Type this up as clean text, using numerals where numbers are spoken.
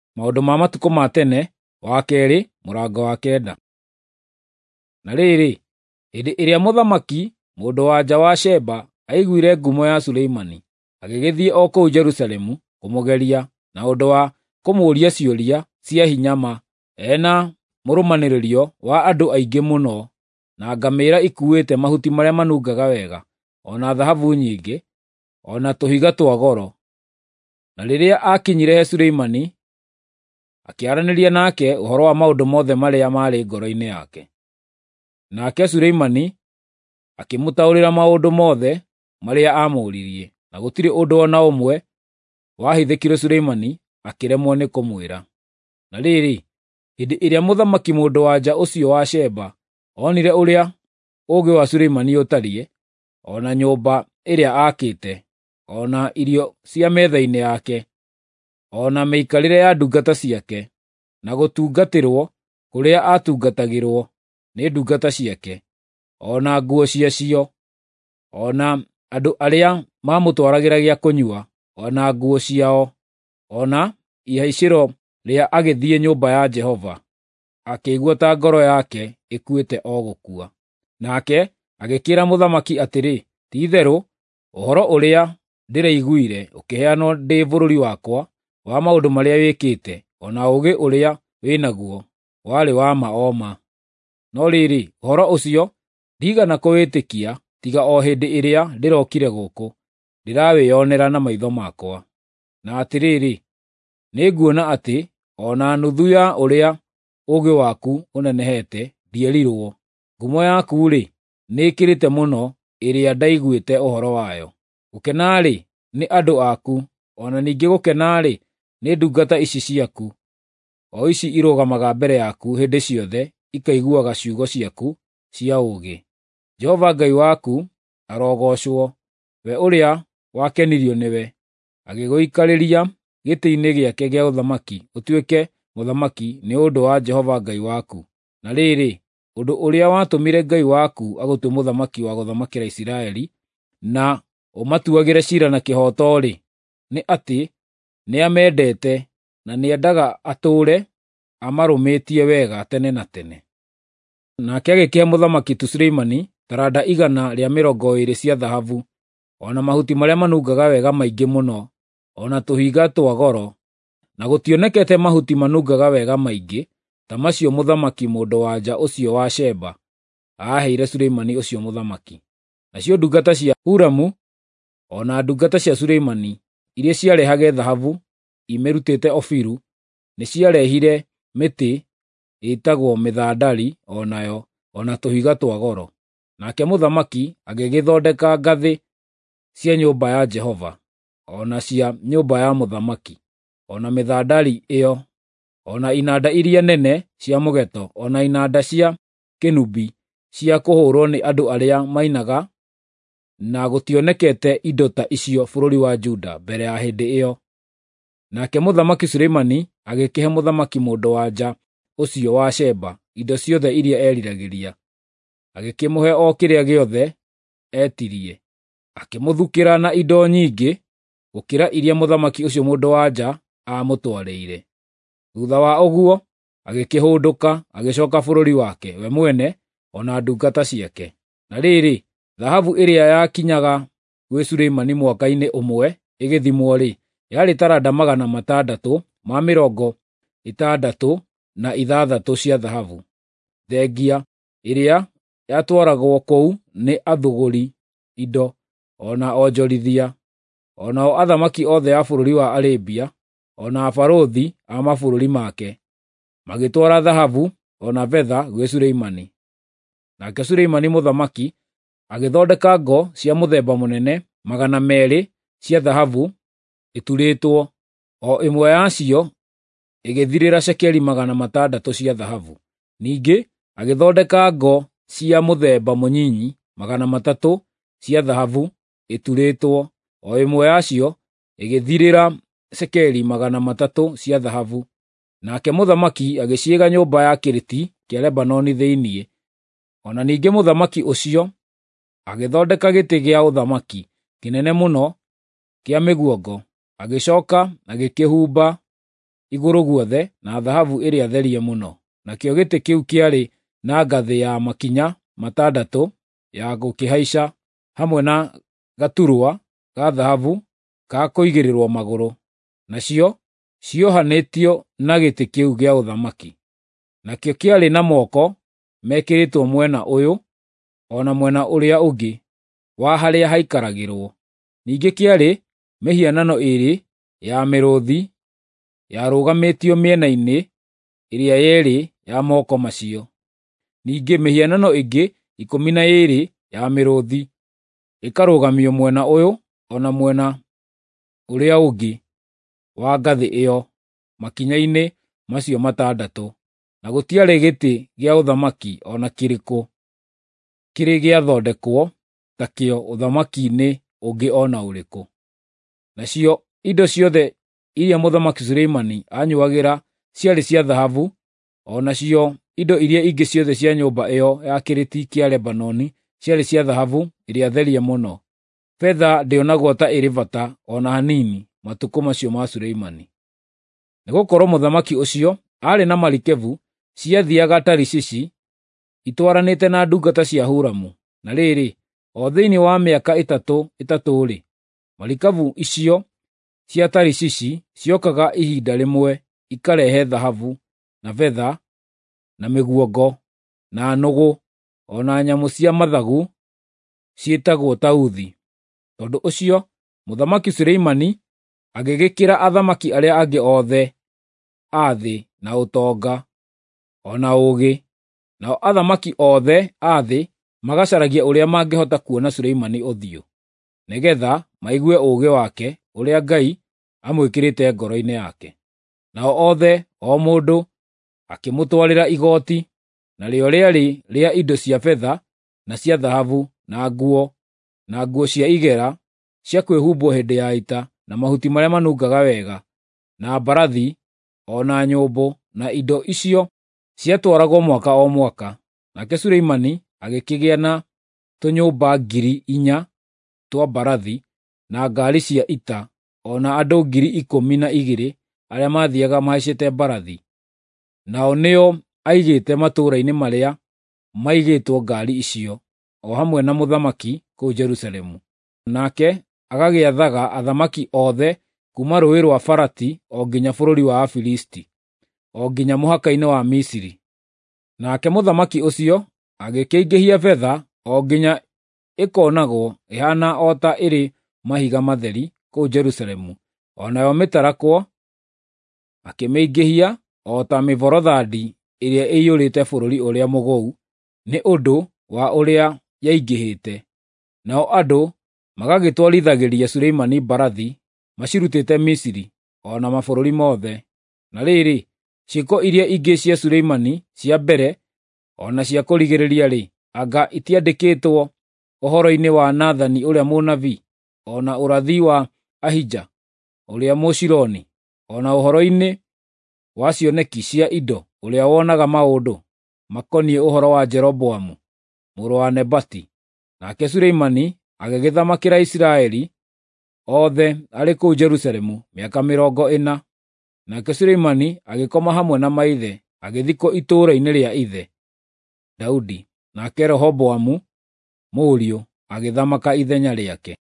Maũndũ ma matukũ ma tene, wa kerĩ, mũrango wa 9. Na rĩrĩ, hĩndĩ ĩrĩa mũthamaki, mũndũ-wa-nja wa Sheba, aiguire ngumo ya Suleimani, agĩgĩthiĩ o kũu Jerusalemu kũmũgeria na ũndũ wa kũmũũria ciũria cia hinya ma, ena mũrũmanĩrĩrio wa andũ aingĩ mũno, na ngamĩĩra ikuuĩte mahuti marĩa manungaga wega, o na thahabu nyingĩ, o na tũhiga twa goro. Na rĩrĩa aakinyire he Suleimani, akĩaranĩria nake ũhoro wa maũndũ mothe marĩa maarĩ ngoro-inĩ yake. Nake Suleimani akĩmũtaũrĩra maũndũ mothe marĩa aamũũririe, na gũtirĩ ũndũ o na ũmwe wahithĩkire Suleimani akĩremwo nĩ kũmwĩra. Na rĩrĩ, hĩndĩ ĩrĩa mũthamaki mũndũ-wa-nja ũcio wa Sheba onire ũrĩa ũũgĩ wa Suleimani ũtariĩ, o na nyũmba ĩrĩa aakĩte, o na irio cia metha-inĩ yake, o na mĩikarĩre ya ndungata ciake, na gũtungatĩrwo kũrĩa aatungatagĩrwo nĩ ndungata ciake, o na nguo ciacio, o na andũ arĩa maamũtwaragĩra gĩa kũnyua, o na nguo ciao, o na ihaicĩro rĩa agĩthiĩ nyũmba ya Jehova, akĩigua ta ngoro yake ĩkuĩte o gũkua. Nake agĩkĩĩra mũthamaki atĩrĩ, ti-itherũ, ũhoro ũrĩa ndĩraiguire ũkĩheanwo ndĩ bũrũri wakwa wa maũndũ marĩa wĩkĩte, o na ũũgĩ ũrĩa wĩ naguo, warĩ wa ma o ma. No rĩrĩ, ũhoro ũcio ndiigana kũwĩtĩkia, tiga o hĩndĩ ĩrĩa ndĩrokire gũkũ, ndĩrawĩonera na maitho makwa. Na atĩrĩrĩ, nĩnguona atĩ o na nuthu ya ũrĩa ũũgĩ waku ũnenehete ndierirwo. Ngumo yaku-rĩ, nĩĩkĩrĩte mũno ĩrĩa ndaiguĩte ũhoro wayo. Gũkena-rĩ, nĩ andũ aku, o na ningĩ gũkena-rĩ, nĩ ndungata ici ciaku, o ici irũgamaga mbere yaku hĩndĩ ciothe, ikaiguaga ciugo ciaku cia ũũgĩ. Jehova Ngai waku arogoocwo, we ũrĩa wakenirio nĩwe, agĩgũikarĩria gĩtĩ-inĩ gĩake gĩa ũthamaki, ũtuĩke mũthamaki nĩ ũndũ wa Jehova Ngai waku. Na rĩrĩ, ũndũ ũrĩa watũmire Ngai waku agũtue mũthamaki wa gũthamakĩra Isiraeli, na ũmatuagĩre ciira na kĩhooto-rĩ, nĩ atĩ nĩamendete na nĩendaga atũũre amarũmĩtie wega tene na tene. Nake agĩkĩhe mũthamaki tu Suleimani taranda 120 cia thahabu, o na mahuti marĩa manungaga wega maingĩ mũno, o na tũhiga twa goro, na gũtionekete mahuti manungaga wega maingĩ ta macio mũthamaki mũndũ-wa-nja ũcio wa Sheba aaheire Suleimani ũcio mũthamaki. Nacio ndungata cia Huramu, o na ndungata cia Suleimani, iria ciarehage thahabu imĩrutĩte Ofiru, nĩciarehire mĩtĩ ĩtagwo mĩthandari o nayo, o na tũhiga twa goro. Nake mũthamaki agĩgĩthondeka ngathĩ cia nyũmba ya Jehova, o na cia nyũmba ya mũthamaki, o na mĩthandari ĩyo, o na inanda iria nene cia mũgeto, o na inanda cia kĩnumbi cia kũhũũrwo nĩ andũ arĩa mainaga, na gũtionekete indo ta icio bũrũri wa Juda mbere ya hĩndĩ ĩyo. Nake mũthamaki Suleimani agĩkĩhe mũthamaki mũndũ-wa-nja ũcio wa Sheba indo ciothe iria eriragĩria, agĩkĩmũhe o kĩrĩa gĩothe etirie, akĩmũthukĩra na indo nyingĩ gũkĩra iria mũthamaki ũcio mũndũ-wa-nja aamũtwarĩire. Thuutha wa ũguo agĩkĩhũndũka agĩcooka bũrũri wake we mwene, o na ndungata ciake. Na rĩrĩ, thahabu ĩrĩa yakinyaga gwĩ Suleimani mwaka-inĩ ũmwe ĩgĩthimwo-rĩ, yarĩ taranda 666 cia thahabu. Thengia ĩrĩa yatwaragwo kũu nĩ athũgũri indo, o na onjorithia, o nao athamaki othe a bũrũri wa Arabia, o na abarũthi a mabũrũri make, magĩtwara thahabu o na betha gwĩ Suleimani. Nake Suleimani mũthamaki agĩthondeka ngo cia mũthemba mũnene 200 cia thahabu iturĩtwo, o ĩmwe yacio ĩgĩthirĩra cekeri 600 cia thahabu. Ningĩ agĩthondeka ngo cia mũthemba mũnyinyi 300 cia thahabu iturĩtwo, o ĩmwe yacio ĩgĩthirĩra cekeri 300 cia thahabu. Nake mũthamaki agĩciĩga nyũmba ya kĩrĩti kĩa Lebanoni thĩinĩ. O na ningĩ mũthamaki ũcio agĩthondeka gĩtĩ gĩa ũthamaki kĩnene mũno kĩa mĩguongo, agĩcooka agĩkĩhumba igũrũ guothe na thahabu ĩrĩa therie mũno. Nakĩo gĩtĩ kĩu kĩarĩ na ngathĩ ya makinya 6 ya gũkĩhaica, hamwe na gaturwa ga thahabu ga kũigĩrĩrwo magũrũ, nacio ciohanĩtio na gĩtĩ kĩu gĩa ũthamaki. Nakĩo kĩarĩ na moko mekĩrĩtwo mwena ũyũ o na mwena ũrĩa ũngĩ wa harĩa haikaragĩrwo. Ningĩ kĩarĩ mĩhianano ĩĩrĩ ya mĩrũũthi yarũgamĩtio mĩena-inĩ ĩrĩa yeerĩ ya moko macio. Ningĩ mĩhianano ĩngĩ 12 ya mĩrũũthi ĩkarũgamio mwena ũyũ o na mwena ũrĩa ũngĩ wa ngathĩ ĩyo makinya-inĩ macio 6, na gũtiarĩ gĩtĩ gĩa ũthamaki o na kĩrĩkũ kĩrĩ gĩathondekwo ta kĩo ũthamaki-inĩ ũngĩ o na ũrĩkũ. Nacio indo ciothe iria Mũthamaki Suleimani anyuagĩra ciarĩ cia thahabu, o nacio indo iria ingĩ ciothe cia nyũmba ĩyo ya kĩrĩti kĩa Lebanoni ciarĩ cia thahabu ĩrĩa therie mũno. Betha ndĩonagwo ta ĩrĩ bata o na hanini matukũ macio ma Suleimani. Nĩgũkorwo mũthamaki ũcio aarĩ na marikebu ciathiiaga Tarishishi itwaranĩte na ndungata cia Huramu. Na rĩrĩ, o thĩinĩ wa mĩaka ĩtatũ-rĩ, marikabu icio cia Tarishishi ciokaga ihinda rĩmwe ikarehe thahabu na betha na mĩguongo na nũgũ o na nyamũ cia mathagu ciĩtagwo tauthi. Tondũ ũcio Mũthamaki Suleimani agĩgĩkĩra athamaki arĩa angĩ othe a thĩ na ũtonga o na ũũgĩ, nao athamaki othe a thĩ magacaragia ũrĩa mangĩhota kuona Suleimani ũthiũ, nĩgetha maigue ũũgĩ wake ũrĩa Ngai amwĩkĩrĩte ngoro-inĩ yake. Nao othe o mũndũ akĩmũtwarĩra igooti, narĩo rĩarĩ rĩa indo cia betha na cia thahabu na nguo cia igera cia kwĩhumbwo hĩndĩ ya ita, na mahuti marĩa manungaga wega, na mbarathi o na nyũmbũ, na indo icio ciatwaragwo mwaka o mwaka. Nake Suleimani agĩkĩgĩa na tũnyũmba 4,000 twa mbarathi na ngaari cia ita, o na andũ 12,000 arĩa maathiiaga mahaicĩte mbarathi. Nao nĩo aigĩte matũũra-inĩ marĩa maigĩtwo ngaari icio, o hamwe na mũthamaki kũu Jerusalemu. Nake agagĩathaga athamaki othe kuuma Rũũĩ rwa Farati o nginya bũrũri wa Afilisti, o nginya mũhaka-inĩ wa Misiri. Nake mũthamaki ũcio agĩkĩingĩhia betha o nginya ĩkoonagwo ĩhaana o ta ĩrĩ mahiga matheri kũu Jerusalemu, o nayo mĩtarakwa akĩmĩingĩhia o ta mĩborothandi ĩrĩa ĩiyũrĩte bũrũri ũrĩa mũgũu, nĩ ũndũ wa ũrĩa yaingĩhĩte. Nao andũ magagĩtwarithagĩria Suleimani mbarathi macirutĩte Misiri o na mabũrũri mothe. Na rĩrĩ, ciĩko iria ingĩ cia Suleimani cia mbere o na cia kũrigĩrĩria-rĩ, anga itiandĩkĩtwo ũhoro-inĩ wa Nathani ũrĩa mũnabii, o na ũrathi wa Ahija ũrĩa Mũshiloni, o na ũhoro-inĩ wa cioneki cia indo ũrĩa wonaga maũndũ makoniĩ ũhoro wa Jeroboamu mũrũ wa Nebati. Nake Suleimani agĩgĩthamakĩra Isiraeli othe arĩ kũu Jerusalemu mĩaka 40. Nake Suleimani agĩkoma hamwe na maithe, agĩthikwo itũũra-inĩ rĩa ithe Daudi. Nake Rehoboamu mũriũ agĩthamaka ithenya rĩake.